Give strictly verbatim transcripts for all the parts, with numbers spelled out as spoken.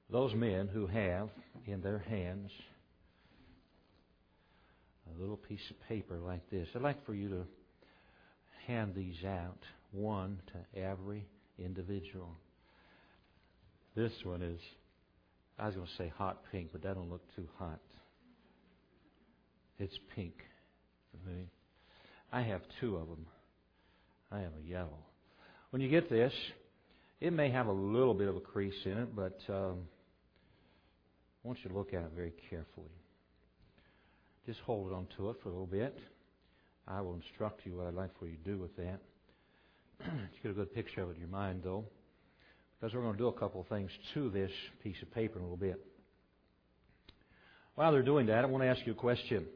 those men who have in their hands a little piece of paper like this. I'd like for you to hand these out, one to every individual. This one is, I was going to say hot pink, but that don't look too hot. It's pink. I have two of them. I have a yellow. When you get this, it may have a little bit of a crease in it, but um, I want you to look at it very carefully. Just hold on to it for a little bit. I will instruct you what I'd like for you to do with that. Just get a good picture of it in your mind, though, because we're going to do a couple of things to this piece of paper in a little bit. While they're doing that, I want to ask you a question.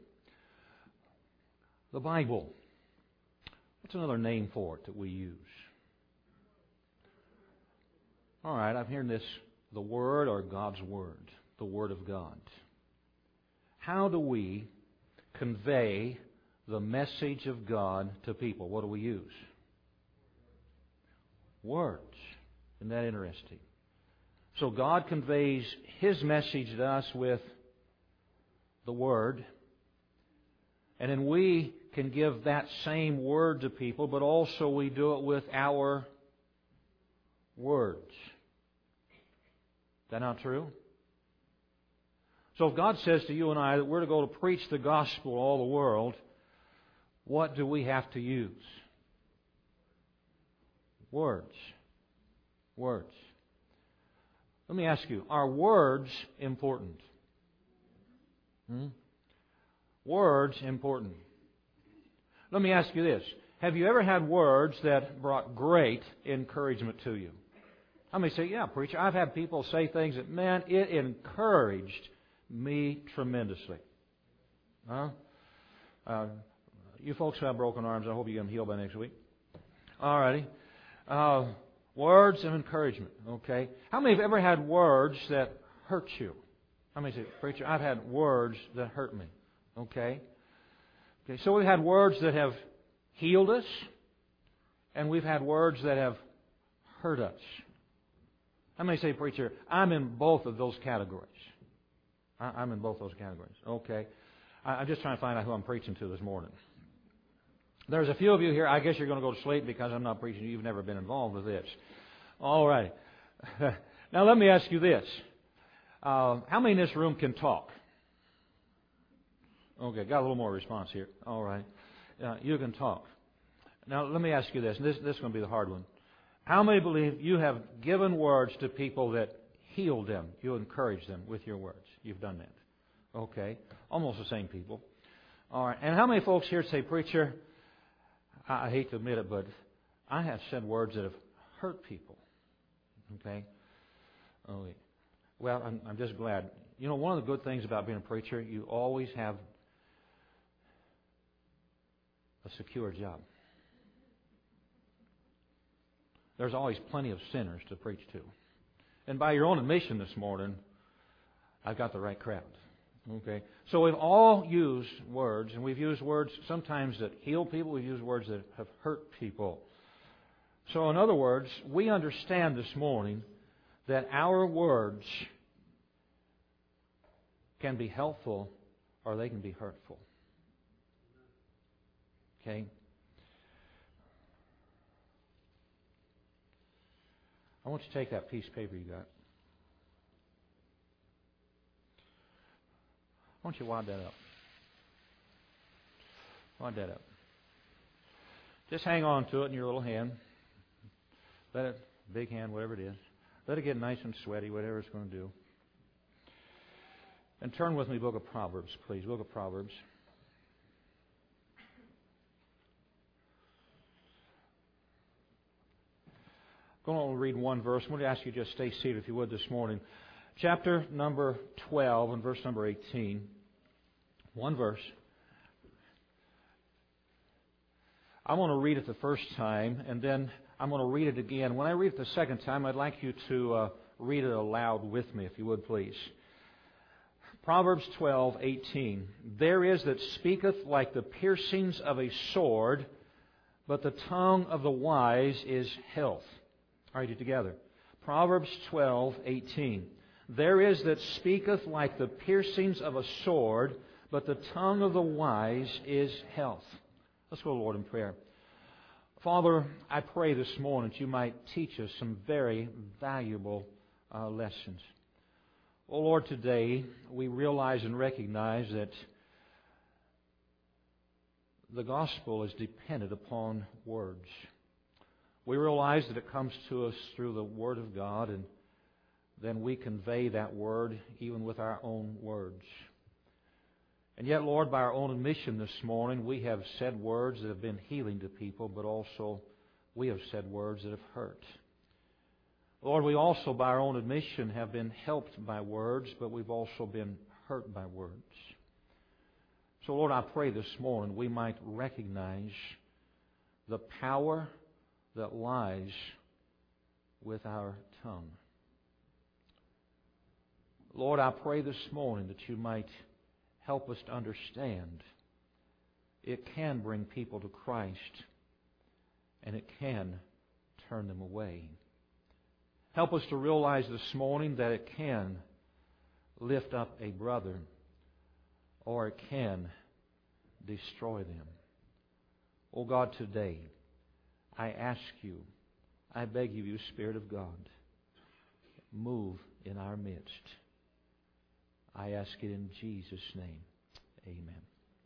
The Bible, what's another name for it that we use? All right, I'm hearing this, the Word or God's Word, the Word of God. How do we convey the message of God to people? What do we use? Words. Isn't that interesting? So God conveys His message to us with the Word, and then we can give that same Word to people, but also we do it with our words. Is that not true? So if God says to you and I that we're to go to preach the gospel to all the world, what do we have to use? Words. Words. Let me ask you, are words important? Hmm? Words important. Let me ask you this. Have you ever had words that brought great encouragement to you? How many say, yeah, preacher, I've had people say things that, man, it encouraged me tremendously. Huh? Uh, you folks who have broken arms, I hope you get them healed by next week. All righty. Uh, words of encouragement, okay? How many have ever had words that hurt you? How many say, preacher, I've had words that hurt me, okay? Okay, so we've had words that have healed us, and we've had words that have hurt us. How many say, preacher, I'm in both of those categories? I'm in both those categories. Okay. I'm just trying to find out who I'm preaching to this morning. There's a few of you here, I guess you're going to go to sleep because I'm not preaching to you. You've never been involved with this. All right. Now let me ask you this. Uh, how many in this room can talk? Okay, got a little more response here. All right. Uh, you can talk. Now let me ask you this, and this, this is going to be the hard one. How many believe you have given words to people that healed them? You encouraged them with your words. You've done that. Okay. Almost the same people. All right. And how many folks here say, preacher, I, I hate to admit it, but I have said words that have hurt people. Okay. Okay. Well, I'm, I'm just glad. You know, one of the good things about being a preacher, you always have a secure job. There's always plenty of sinners to preach to. And by your own admission this morning, I've got the right crowd. Okay? So we've all used words, and we've used words sometimes that heal people. We've used words that have hurt people. So in other words, we understand this morning that our words can be helpful or they can be hurtful. Okay? I want you to take that piece of paper you got. I want you to wad that up. Wad that up. Just hang on to it in your little hand. Let it, big hand, whatever it is. Let it get nice and sweaty, whatever it's going to do. And turn with me Book of Proverbs, please. Book of Proverbs. I'm going to read one verse. I'm going to ask you to just stay seated if you would this morning. Chapter number twelve and verse number eighteen. One verse. I want to read it the first time, and then I'm going to read it again. When I read it the second time, I'd like you to uh, read it aloud with me, if you would, please. Proverbs twelve eighteen. There is that speaketh like the piercings of a sword, but the tongue of the wise is health. All right, you together. Proverbs twelve eighteen. There is that speaketh like the piercings of a sword, but the tongue of the wise is health. Let's go to the Lord in prayer. Father, I pray this morning that you might teach us some very valuable uh, lessons. Oh Lord, today we realize and recognize that the gospel is dependent upon words. We realize that it comes to us through the Word of God, and then we convey that Word even with our own words. And yet, Lord, by our own admission this morning, we have said words that have been healing to people, but also we have said words that have hurt. Lord, we also, by our own admission, have been helped by words, but we've also been hurt by words. So, Lord, I pray this morning we might recognize the power that lies with our tongue. Lord, I pray this morning that you might help us to understand it can bring people to Christ, and it can turn them away. Help us to realize this morning that it can lift up a brother, or it can destroy them. Oh God, today I ask you, I beg of you, Spirit of God, move in our midst. I ask it in Jesus' name. Amen.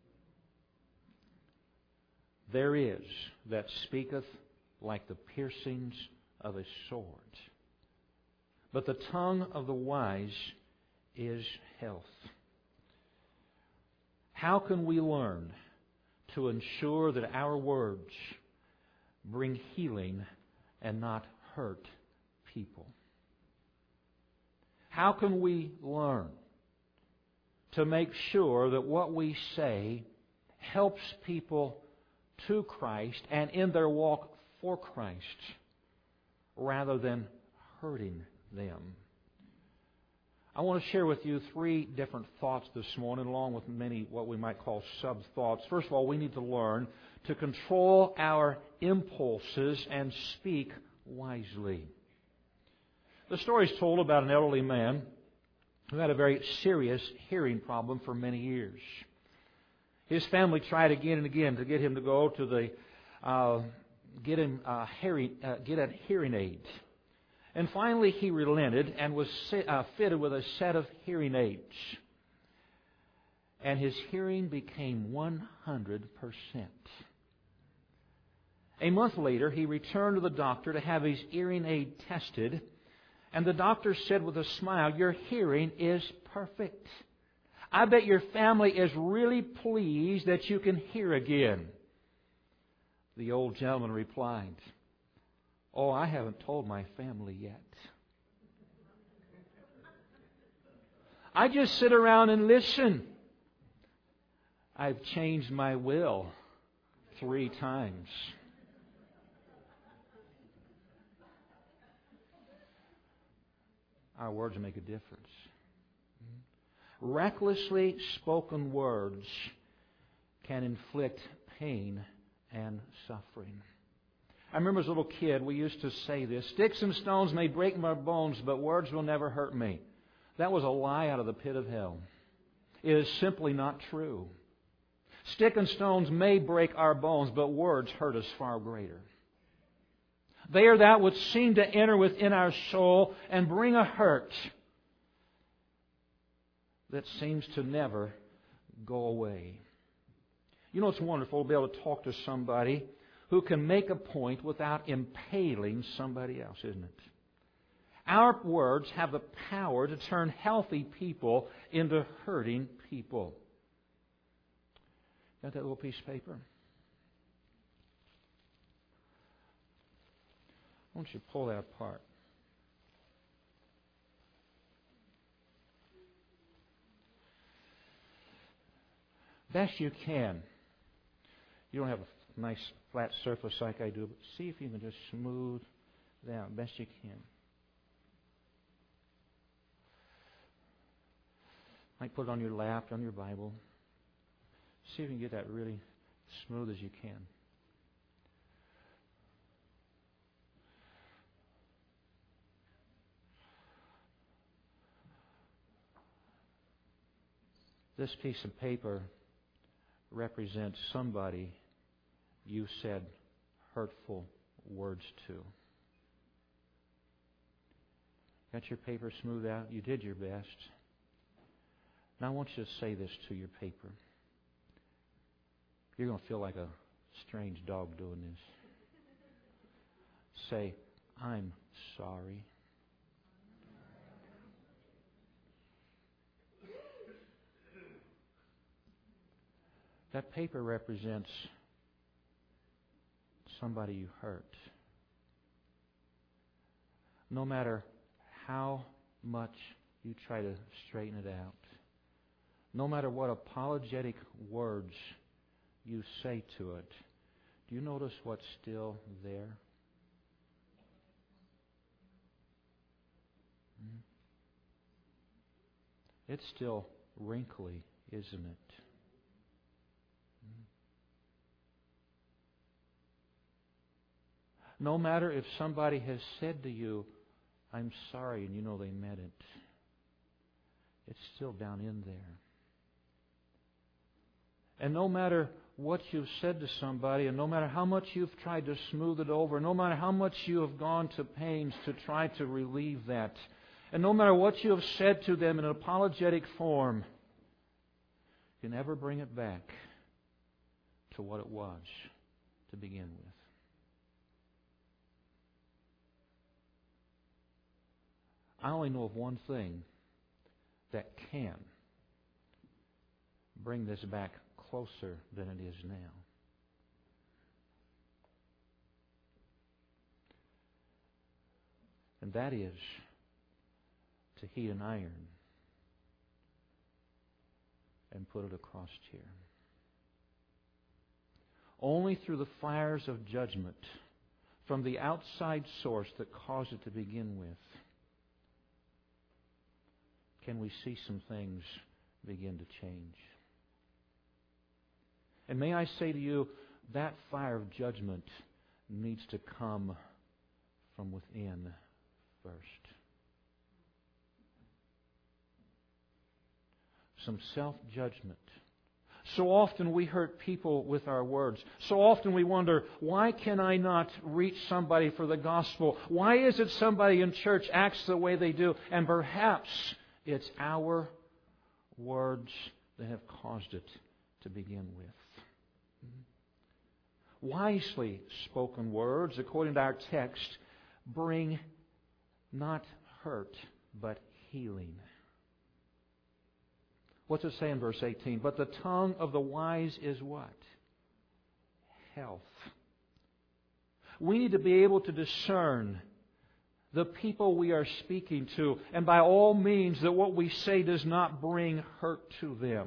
There is that speaketh like the piercings of a sword, but the tongue of the wise is health. How can we learn to ensure that our words bring healing and not hurt people? How can we learn to make sure that what we say helps people to Christ and in their walk for Christ rather than hurting them? I want to share with you three different thoughts this morning, along with many what we might call sub-thoughts. First of all, we need to learn to control our impulses and speak wisely. The story is told about an elderly man who had a very serious hearing problem for many years. His family tried again and again to get him to go to the uh, get him uh, hearing, uh, get a hearing aid. And finally he relented and was uh, fitted with a set of hearing aids. And his hearing became one hundred percent. A month later, he returned to the doctor to have his hearing aid tested. And the doctor said with a smile, "Your hearing is perfect. I bet your family is really pleased that you can hear again." The old gentleman replied, "Oh, I haven't told my family yet. I just sit around and listen. I've changed my will three times." Our words make a difference. Recklessly spoken words can inflict pain and suffering. I remember as a little kid, we used to say this: "Sticks and stones may break my bones, but words will never hurt me." That was a lie out of the pit of hell. It is simply not true. Stick and stones may break our bones, but words hurt us far greater. They are that which seem to enter within our soul and bring a hurt that seems to never go away. You know, it's wonderful to be able to talk to somebody who can make a point without impaling somebody else, isn't it? Our words have the power to turn healthy people into hurting people. Got that little piece of paper? Why don't you pull that apart? Best you can. You don't have a nice flat surface like I do, but see if you can just smooth that best you can. Might put it on your lap, on your Bible. See if you can get that really smooth as you can. This piece of paper represents somebody you said hurtful words to. Got your paper smoothed out? You did your best. Now I want you to say this to your paper. You're going to feel like a strange dog doing this. Say, I'm sorry. That paper represents somebody you hurt. No matter how much you try to straighten it out, no matter what apologetic words you say to it, do you notice what's still there? Hmm? It's still wrinkly, isn't it? No matter if somebody has said to you, I'm sorry, and you know they meant it, it's still down in there. And no matter what you've said to somebody, and no matter how much you've tried to smooth it over, no matter how much you have gone to pains to try to relieve that, and no matter what you have said to them in an apologetic form, you can never bring it back to what it was to begin with. I only know of one thing that can bring this back closer than it is now. And that is to heat an iron and put it across here. Only through the fires of judgment from the outside source that caused it to begin with can we see some things begin to change. And may I say to you, that fire of judgment needs to come from within first. Some self-judgment. So often we hurt people with our words. So often we wonder, why can I not reach somebody for the gospel? Why is it somebody in church acts the way they do? And perhaps it's our words that have caused it to begin with. Wisely spoken words, according to our text, bring not hurt, but healing. What's it say in verse eighteen? But the tongue of the wise is what? Health. We need to be able to discern the people we are speaking to, and by all means that what we say does not bring hurt to them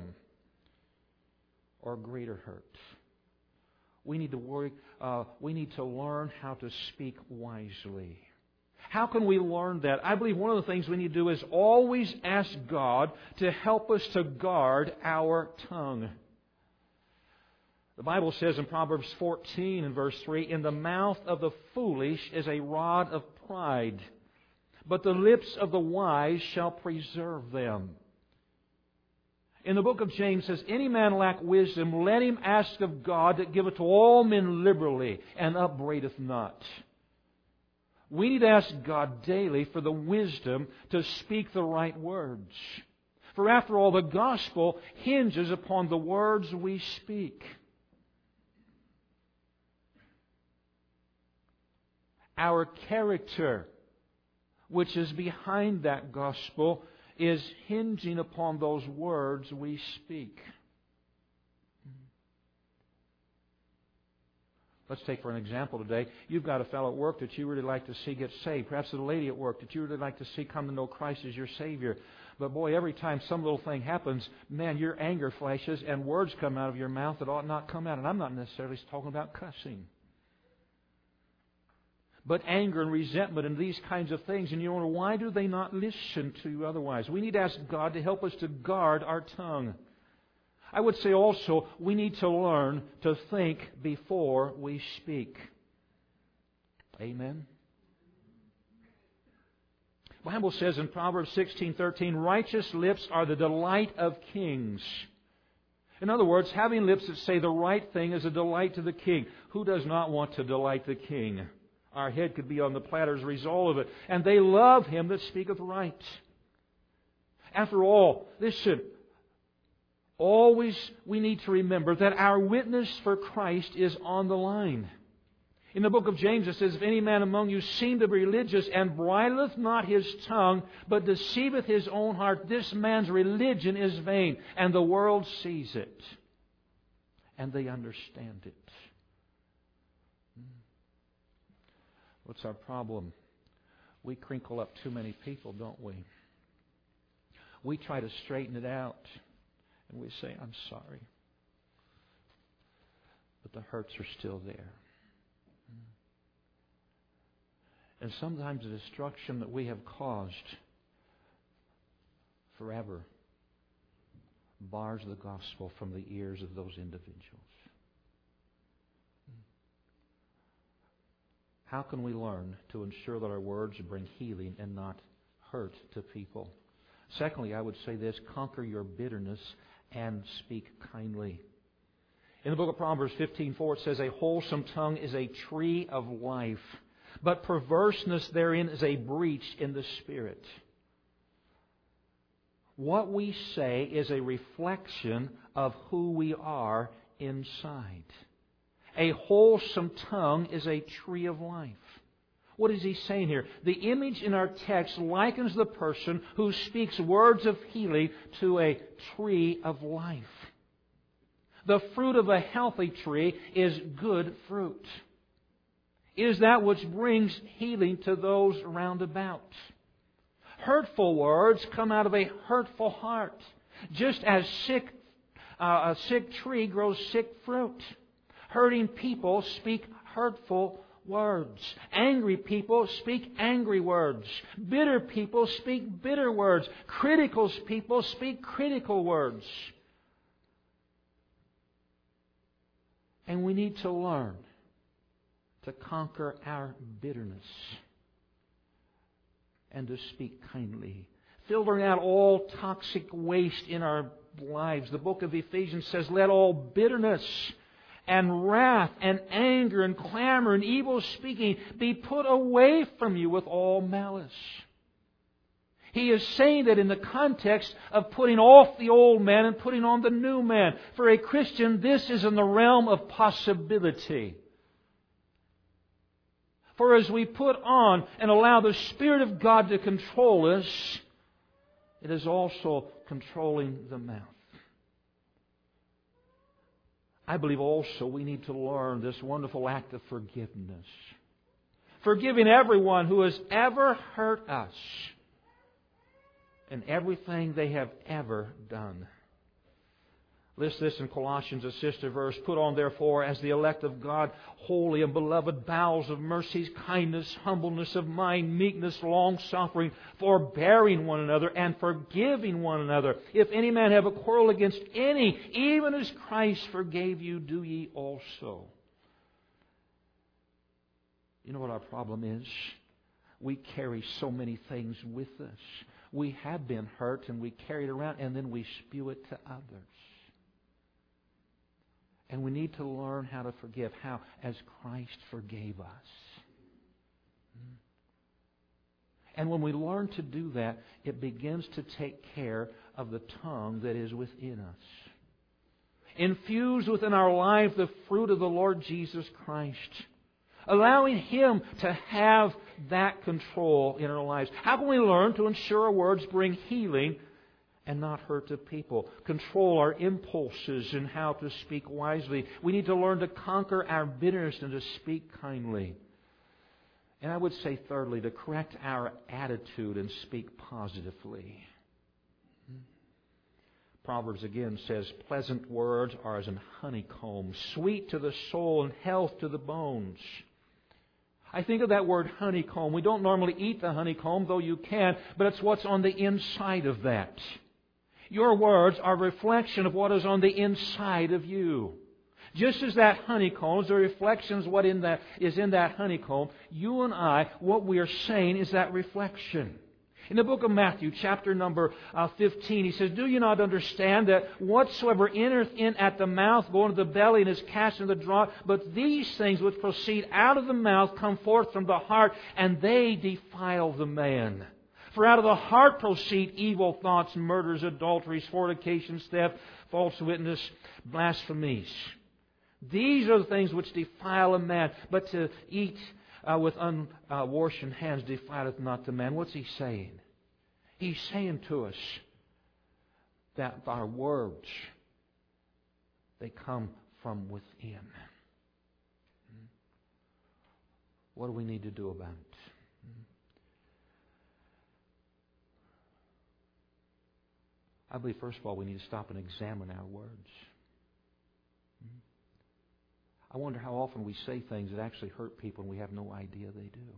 or greater hurt. We need to work. Uh, we need to learn how to speak wisely. How can we learn that? I believe one of the things we need to do is always ask God to help us to guard our tongue. The Bible says in Proverbs fourteen and verse three, in the mouth of the foolish is a rod of pride, but the lips of the wise shall preserve them. In the book of James says, any man lack wisdom, let him ask of God that giveth to all men liberally and upbraideth not. We need to ask God daily for the wisdom to speak the right words. For after all, the gospel hinges upon the words we speak. Our character, which is behind that gospel, is hinging upon those words we speak. Let's take for an example today. You've got a fellow at work that you really like to see get saved. Perhaps a lady at work that you really like to see come to know Christ as your Savior. But boy, every time some little thing happens, man, your anger flashes and words come out of your mouth that ought not come out. And I'm not necessarily talking about cussing. But anger and resentment and these kinds of things. And you wonder, why do they not listen to you otherwise? We need to ask God to help us to guard our tongue. I would say also, we need to learn to think before we speak. Amen? The Bible says in Proverbs sixteen thirteen, righteous lips are the delight of kings. In other words, having lips that say the right thing is a delight to the king. Who does not want to delight the king? Our head could be on the platter as a result of it. And they love him that speaketh right. After all, listen, always we need to remember that our witness for Christ is on the line. In the book of James it says, if any man among you seem to be religious and bridleth not his tongue, but deceiveth his own heart, this man's religion is vain, and the world sees it, and they understand it. What's our problem? We crinkle up too many people, don't we? We try to straighten it out, and we say, I'm sorry. But the hurts are still there. And sometimes the destruction that we have caused forever bars the gospel from the ears of those individuals. How can we learn to ensure that our words bring healing and not hurt to people? Secondly, I would say this, conquer your bitterness and speak kindly. In the book of Proverbs fifteen four it says, a wholesome tongue is a tree of life, but perverseness therein is a breach in the spirit. What we say is a reflection of who we are inside. A wholesome tongue is a tree of life. What is he saying here? The image in our text likens the person who speaks words of healing to a tree of life. The fruit of a healthy tree is good fruit. It is that which brings healing to those round about. Hurtful words come out of a hurtful heart. Just as sick, uh, a sick tree grows sick fruit. Hurting people speak hurtful words. Angry people speak angry words. Bitter people speak bitter words. Critical people speak critical words. And we need to learn to conquer our bitterness and to speak kindly. Filtering out all toxic waste in our lives. The book of Ephesians says, let all bitterness and wrath and anger and clamor and evil speaking be put away from you with all malice. He is saying that in the context of putting off the old man and putting on the new man. For a Christian, this is in the realm of possibility. For as we put on and allow the Spirit of God to control us, it is also controlling the mouth. I believe also we need to learn this wonderful act of forgiveness. Forgiving everyone who has ever hurt us and everything they have ever done. List this in Colossians, a sister verse. Put on therefore as the elect of God, holy and beloved, bowels of mercies, kindness, humbleness of mind, meekness, long-suffering, forbearing one another, and forgiving one another. If any man have a quarrel against any, even as Christ forgave you, do ye also. You know what our problem is? We carry so many things with us. We have been hurt and we carry it around and then we spew it to others. And we need to learn how to forgive. How? As Christ forgave us. And when we learn to do that, it begins to take care of the tongue that is within us. Infuse within our life the fruit of the Lord Jesus Christ. Allowing Him to have that control in our lives. How can we learn to ensure our words bring healing and not hurt to people? Control our impulses and how to speak wisely. We need to learn to conquer our bitterness and to speak kindly. And I would say thirdly, to correct our attitude and speak positively. Proverbs again says, pleasant words are as an honeycomb, sweet to the soul and health to the bones. I think of that word honeycomb. We don't normally eat the honeycomb, though you can, but it's what's on the inside of that. Your words are a reflection of what is on the inside of you. Just as that honeycomb is a reflection of what in that, is in that honeycomb, you and I, what we are saying is that reflection. In the book of Matthew, chapter number uh, fifteen, He says, "Do you not understand that whatsoever entereth in at the mouth go into the belly and is cast into the draught? But these things which proceed out of the mouth come forth from the heart, and they defile the man. For out of the heart proceed evil thoughts, murders, adulteries, fornications, theft, false witness, blasphemies. These are the things which defile a man. But to eat uh, with unwashed hands defileth not the man." What's He saying? He's saying to us that our words, they come from within. What do we need to do about it? I believe, first of all, we need to stop and examine our words. I wonder how often we say things that actually hurt people and we have no idea they do.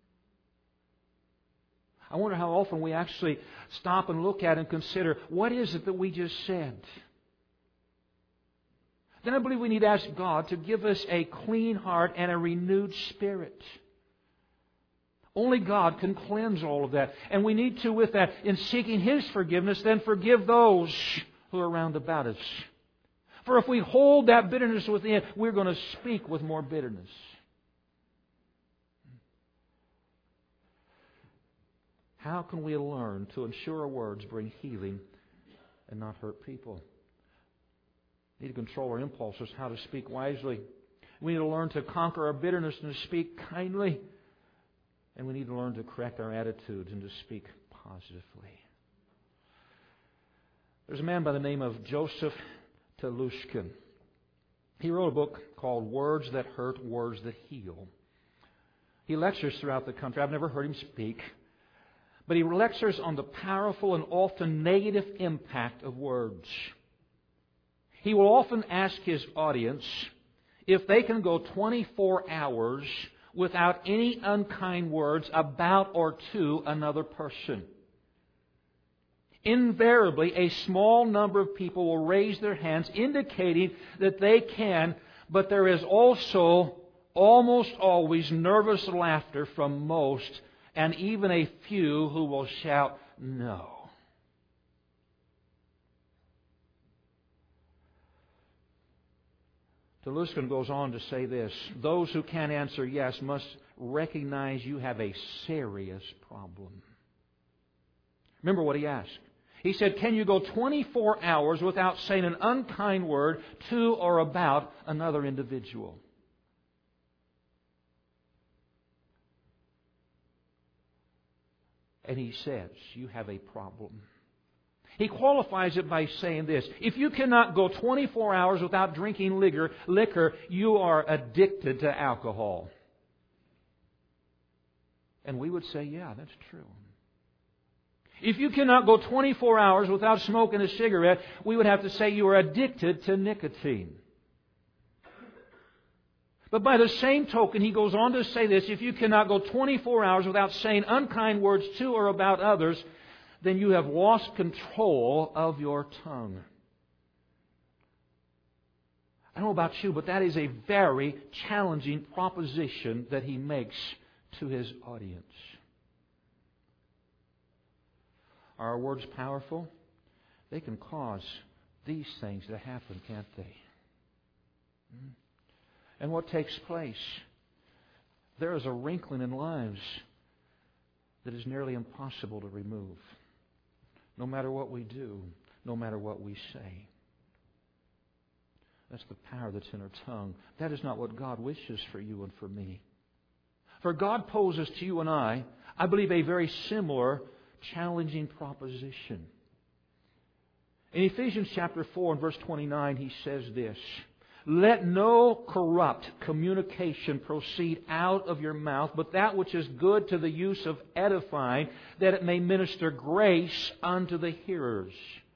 I wonder how often we actually stop and look at and consider, what is it that we just said? Then I believe we need to ask God to give us a clean heart and a renewed spirit. Only God can cleanse all of that. And we need to, with that, in seeking His forgiveness, then forgive those who are round about us. For if we hold that bitterness within, we're going to speak with more bitterness. How can we learn to ensure our words bring healing and not hurt people? We need to control our impulses, how to speak wisely. We need to learn to conquer our bitterness and to speak kindly. And we need to learn to correct our attitudes and to speak positively. There's a man by the name of Joseph Telushkin. He wrote a book called Words That Hurt, Words That Heal. He lectures throughout the country. I've never heard him speak. But he lectures on the powerful and often negative impact of words. He will often ask his audience if they can go twenty-four hours without any unkind words about or to another person. Invariably, a small number of people will raise their hands, indicating that they can, but there is also almost always nervous laughter from most, and even a few who will shout, "No." Telushkin goes on to say this: those who can't answer yes must recognize you have a serious problem. Remember what he asked. He said, can you go twenty-four hours without saying an unkind word to or about another individual? And he says, you have a problem. He qualifies it by saying this: if you cannot go twenty-four hours without drinking liquor, liquor, you are addicted to alcohol. And we would say, yeah, that's true. If you cannot go twenty-four hours without smoking a cigarette, we would have to say you are addicted to nicotine. But by the same token, he goes on to say this: if you cannot go twenty-four hours without saying unkind words to or about others, then you have lost control of your tongue. I don't know about you, but that is a very challenging proposition that he makes to his audience. Are our words powerful? They can cause these things to happen, can't they? And what takes place? There is a wrinkling in lives that is nearly impossible to remove. No matter what we do, no matter what we say. That's the power that's in our tongue. That is not what God wishes for you and for me. For God poses to you and I, I believe, a very similar, challenging proposition. In Ephesians chapter four and verse twenty-nine, he says this: let no corrupt communication proceed out of your mouth, but that which is good to the use of edifying, that it may minister grace unto the hearers.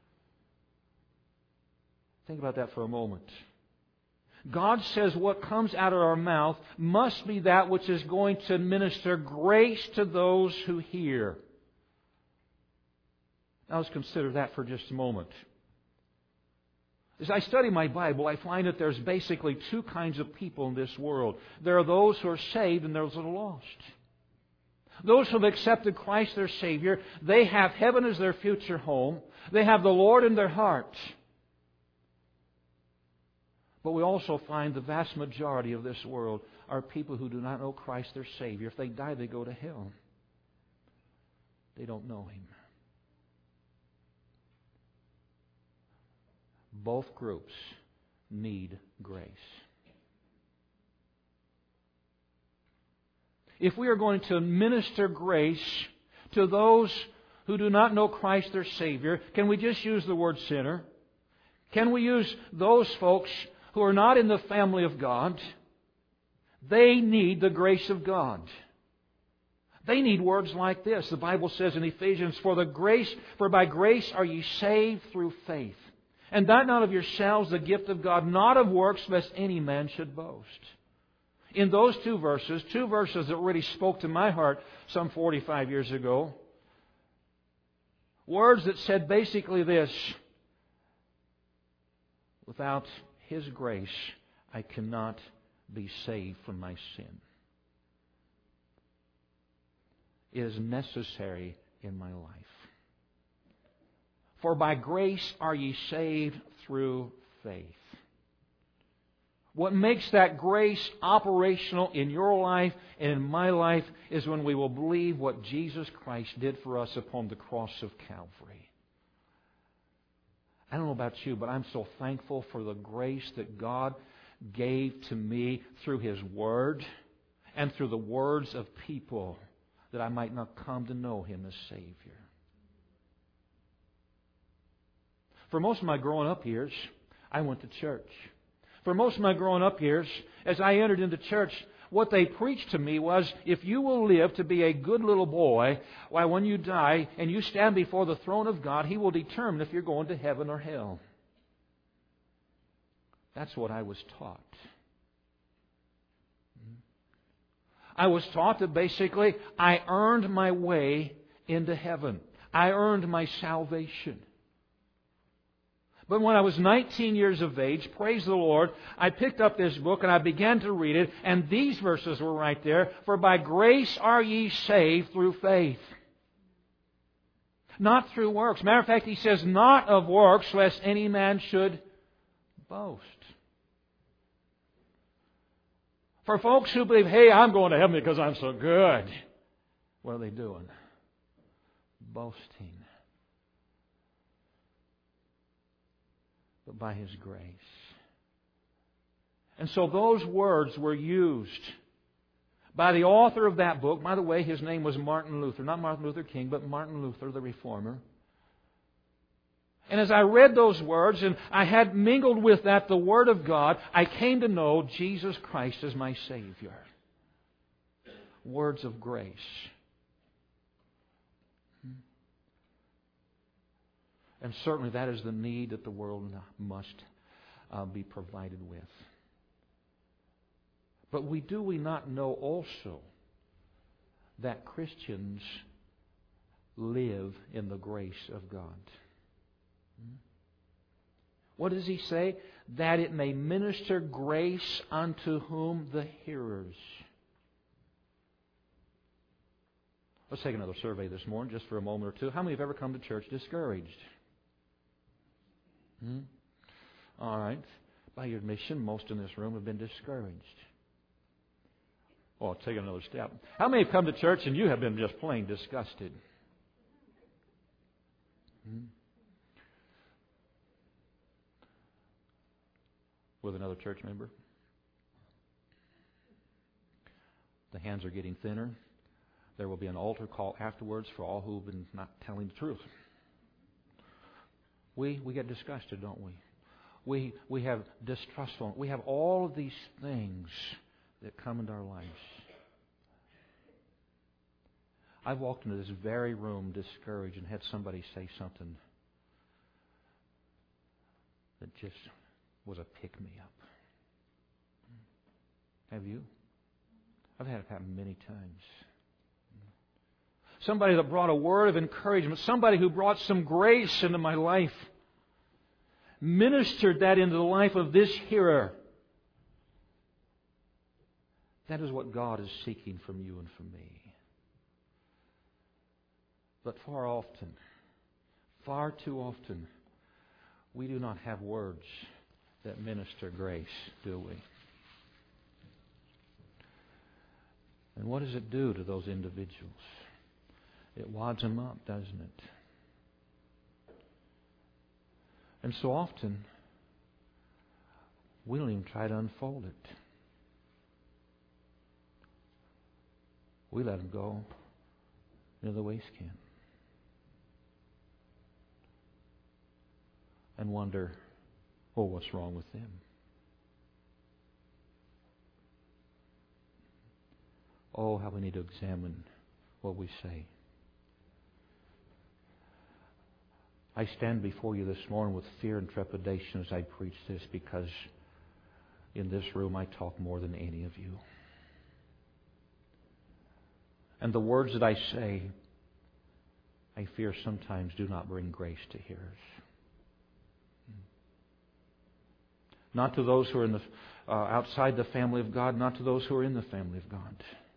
Think about that for a moment. God says what comes out of our mouth must be that which is going to minister grace to those who hear. Now let's consider that for just a moment. As I study my Bible, I find that there's basically two kinds of people in this world. There are those who are saved and those that are lost. Those who have accepted Christ their Savior, they have heaven as their future home. They have the Lord in their heart. But we also find the vast majority of this world are people who do not know Christ their Savior. If they die, they go to hell. They don't know Him. Both groups need grace. If we are going to minister grace to those who do not know Christ their Savior, can we just use the word sinner? Can we use those folks who are not in the family of God? They need the grace of God. They need words like this. The Bible says in Ephesians, For the grace, for by grace are ye saved through faith. And that not of yourselves, the gift of God, not of works, lest any man should boast. In those two verses, two verses that really spoke to my heart some forty-five years ago, words that said basically this: without His grace, I cannot be saved from my sin. It is necessary in my life. For by grace are ye saved through faith. What makes that grace operational in your life and in my life is when we will believe what Jesus Christ did for us upon the cross of Calvary. I don't know about you, but I'm so thankful for the grace that God gave to me through His Word and through the words of people that I might not come to know Him as Savior. For most of my growing up years, I went to church. For most of my growing up years, as I entered into church, what they preached to me was, if you will live to be a good little boy, why, when you die and you stand before the throne of God, He will determine if you're going to heaven or hell. That's what I was taught. I was taught that basically I earned my way into heaven. I earned my salvation. But when I was nineteen years of age, praise the Lord, I picked up this book and I began to read it, and these verses were right there. For by grace are ye saved through faith, not through works. Matter of fact, he says, not of works, lest any man should boast. For folks who believe, hey, I'm going to heaven because I'm so good, what are they doing? Boasting. But by His grace. And so those words were used by the author of that book. By the way, his name was Martin Luther. Not Martin Luther King, but Martin Luther, the Reformer. And as I read those words, and I had mingled with that the Word of God, I came to know Jesus Christ as my Savior. Words of grace. And certainly that is the need that the world must uh, be provided with. But we do we not know also that Christians live in the grace of God? What does he say? That it may minister grace unto whom? The hearers. Let's take another survey this morning, just for a moment or two. How many have ever come to church discouraged? Hmm? All right. By your admission, most in this room have been discouraged. Oh, I'll take another step. How many have come to church and you have been just plain disgusted? Hmm? With another church member? The hands are getting thinner. There will be an altar call afterwards for all who have been not telling the truth. We we get disgusted, don't we? We we have distrustful. We have all of these things that come into our lives. I've walked into this very room discouraged and had somebody say something that just was a pick-me-up. Have you? I've had it happen many times. Somebody that brought a word of encouragement. Somebody who brought some grace into my life. Ministered that into the life of this hearer. That is what God is seeking from you and from me. But far often, far too often, we do not have words that minister grace, do we? And what does it do to those individuals? It wads them up, doesn't it? And so often, we don't even try to unfold it. We let them go into the waste can. And wonder, oh, what's wrong with them? Oh, how we need to examine what we say. I stand before you this morning with fear and trepidation as I preach this, because in this room I talk more than any of you. And the words that I say, I fear sometimes do not bring grace to hearers. Not to those who are in the, uh, outside the family of God, not to those who are in the family of God.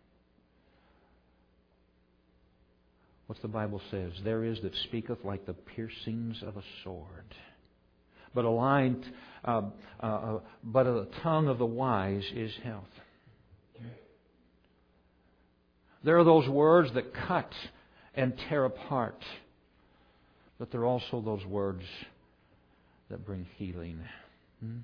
What the Bible says, there is that speaketh like the piercings of a sword, but a line, uh, uh, uh, but a tongue of the wise is health. There are those words that cut and tear apart, but there are also those words that bring healing. Hmm?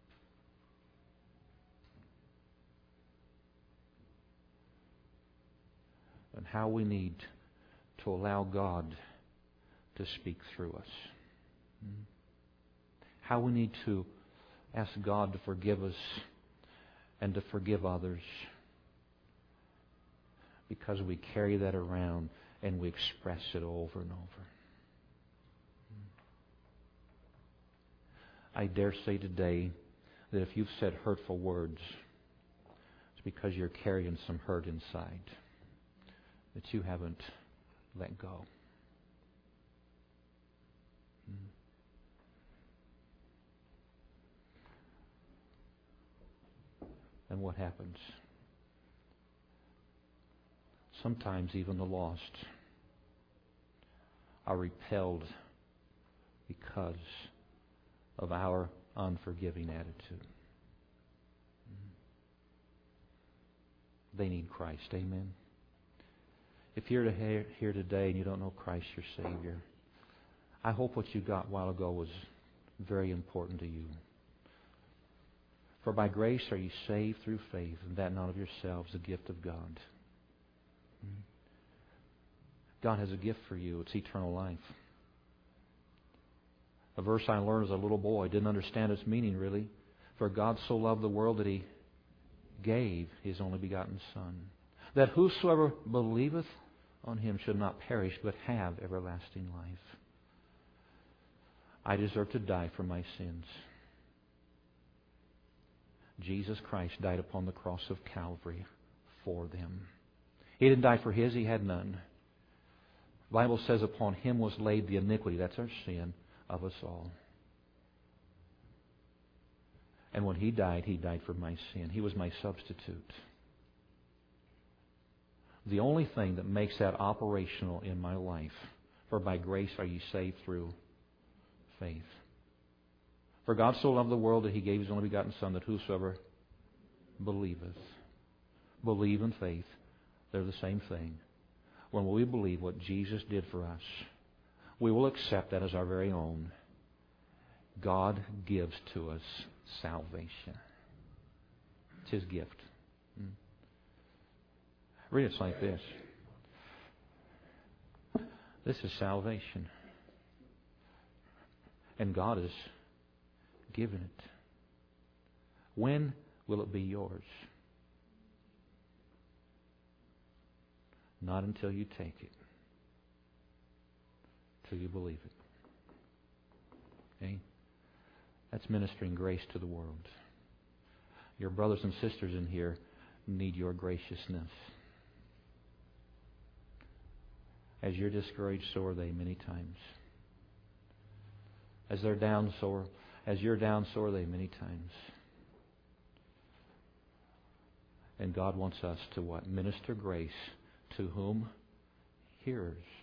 And how we need to allow God to speak through us. Hmm? How we need to ask God to forgive us and to forgive others, because we carry that around and we express it over and over. I dare say today that if you've said hurtful words, it's because you're carrying some hurt inside that you haven't let go. And what happens? Sometimes even the lost are repelled because of our unforgiving attitude. They need Christ. Amen. If you're here today and you don't know Christ your Savior, I hope what you got a while ago was very important to you. For by grace are you saved through faith, and that not of yourselves, the gift of God. God has a gift for you. It's eternal life. A verse I learned as a little boy. Didn't understand its meaning really. For God so loved the world that He gave His only begotten Son, that whosoever believeth on Him should not perish, but have everlasting life. I deserve to die for my sins. Jesus Christ died upon the cross of Calvary for them. He didn't die for His, He had none. The Bible says upon Him was laid the iniquity, that's our sin, of us all. And when He died, He died for my sin. He was my substitute. The only thing that makes that operational in my life, for by grace are ye saved through faith. For God so loved the world that He gave His only begotten Son, that whosoever believeth, believe in faith, they're the same thing. When we believe what Jesus did for us, we will accept that as our very own. God gives to us salvation. It's His gift. Read it like this. This is salvation. And God has given it. When will it be yours? Not until you take it. Till you believe it. Okay? That's ministering grace to the world. Your brothers and sisters in here need your graciousness. As you're discouraged, so are they many times. As they're down, so are, as you're down, so are they many times. And God wants us to what? Minister grace to whom? Hearers.